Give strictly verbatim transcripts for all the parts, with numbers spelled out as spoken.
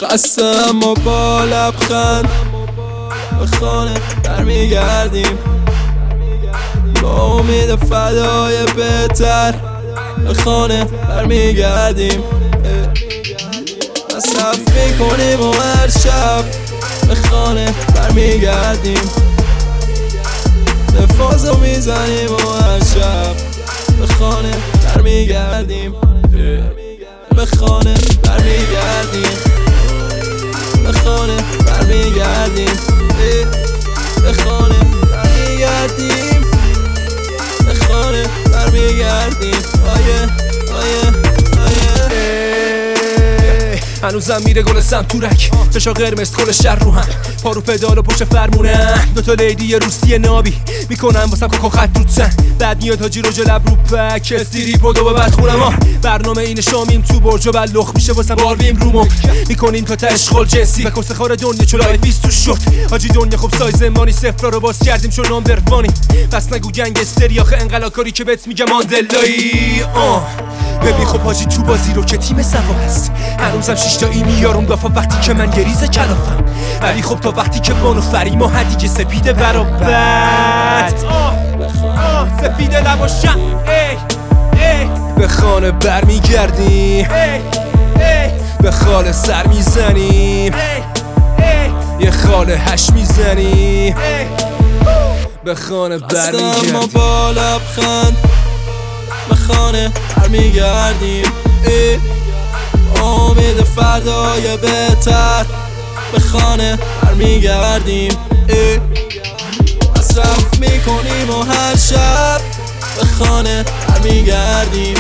خسته ما با لبخند به خانه برمیگردیم، با امید فدای بهتر به خانه برمیگردیم. مصرف میکنیم و هر شب به خانه برمیگردیم، نفازو میزنیم و هر شب به خانه برمیگردیم، به خانه برمیگردیم، به خانه برمیگردیم، به خانه برمیگردیم، به خانه برمیگردیم. آیه آیه آیه هنوزم میره گل سم تورک، چشا قرمز کل شهر رو هم، پارو پدال و پشت فرمونم، دوتا لیدی روسی نابی میکنم واسم کوکو خط روتن، بعد میاد حاجی رو جلب رو پک استیری پودو و بعد خونم ها. برنامه این شامیم تو برج و بلخ میشه واسم بارویم رومو میکنیم تا تشغال جنسی و کس خار دنیا چلای بیست تو شد حاجی دنیا. خب سایز مانی صفر رو باز کردیم چون نام درفانی، پس نگو گنگستری آخه انقلا کاری که بهت میگم ماندلایی. آه ببین خب حاجی تو بازی رو که تیم سوا هست، هنوزم شش تا ای میارم دافا وقتی که من گریز کلافم، ولی خب تا وقتی که بانو فریم و هدی که سپیده برابت آه آه سپیده لباشم ای ای به خانه برمیگردیم، به خاله سر میزنیم، یه خاله هش میزنیم، به خانه برمیگردیم، ما با لبخند به خانه برمیگردیم، امید فردای بهتر به خانه برمیگردیم، مصرف میکنیم و هر شب به خانه برمیگردیم،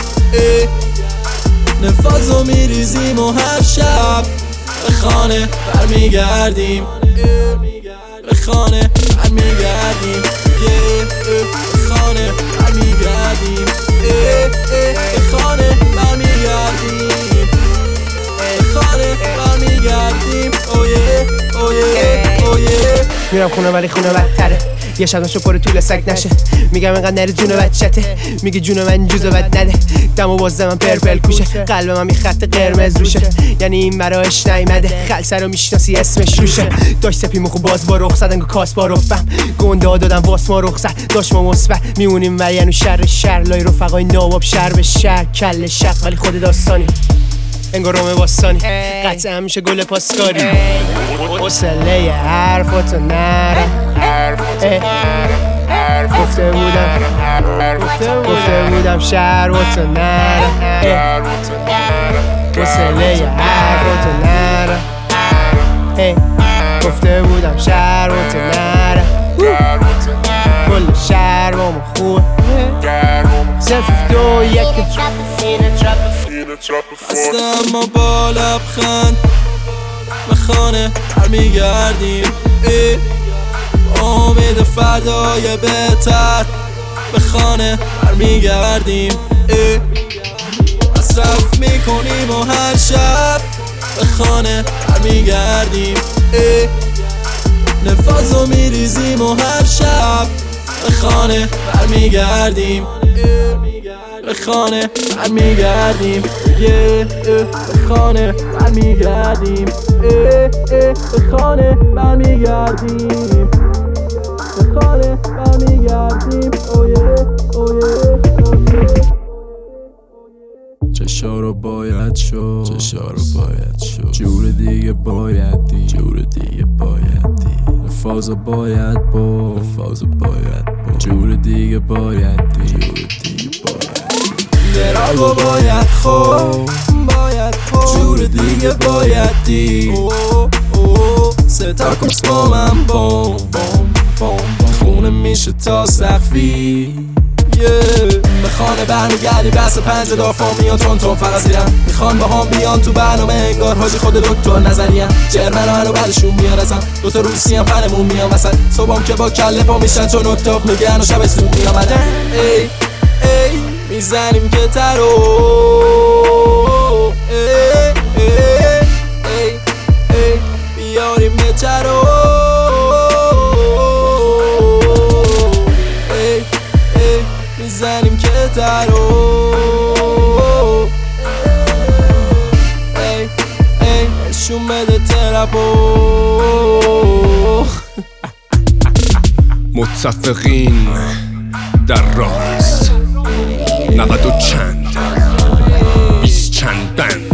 نفازو میریزیم و هر شب به خانه برمیگردیم، به خانه برمیگردیم، به خانه برمیگردیم، به خانه برمیگردیم، به خانه برمیگردیم. اویه اویه اویه میرم خونه ولی خونه بدتره، یه شب نشو پر طول سگ نشه، میگم اینقدر نره جون بچته، میگه جون من جوزو بد نده، دمو باز من پرپل کوشه، قلب من می خط قرمز روشه، یعنی این براش نیمده، خلصه رو میشناسی اسمش روشه، داشت سپی مخو باز با رخ زدن کاس با رفم، گنده ها دادم واس ما رخ زد، داشت ما مثبت میمونیم و یعنی شر شر لای رفقای نواب شر به شر کل شق، ولی خود داستانی انگار رومه باستانی قطعه همیشه گل پاسکاری، حوصله حرفاتو نرم، گفته بودم گفته بودم شهراتو نرم، حوصله حرفاتو نرم، گفته بودم شهراتو نرم، کل شهر با ما خوبه، صفر دو یک خسته اما با لبخند به خانه برمیگردیم، امید فردای بهتر به خانه برمیگردیم، مصرف میکنیم و هر شب به خانه برمیگردیم، نفازو میریزیم و هر شب به خانه برمیگردیم، به خانه برمیگردیم، به خانه برمیگردیم، به خانه برمیگردیم، به خانه برمیگردیم. اویه اویه چشا رو باید شد، چشا رو باید شد، جور دیگه باید دی، جور دیگه باید دی، نفازو باید با، نفازو باید با، جور دیگه باید دی، جور دیگه باید دراغو باید خود، باید خود، جور دیگه باید دی، ستا کس با من بوم بوم بوم، خونه میشه تا سقفی، به خانه برمیگردی بس پنج دافا میاد تون تون فقط زیرم، میخوان با هم بیان تو برنامه انگار حاجی خود دکتر نظریم، جرمن هنو بعدشون میان ازم، دوتا روسی هم فنمون میان وسط، صبحم که با کله پا میشن چون اتاق میگن و شب سود میامدن، ای ای میزنیم که ترو، ای ای ای ای بیاریم بهتر رو، ای ای میزنیم که ترو، ای ای نشون بده لبا متفقین در راست نود و چند بیست چند بند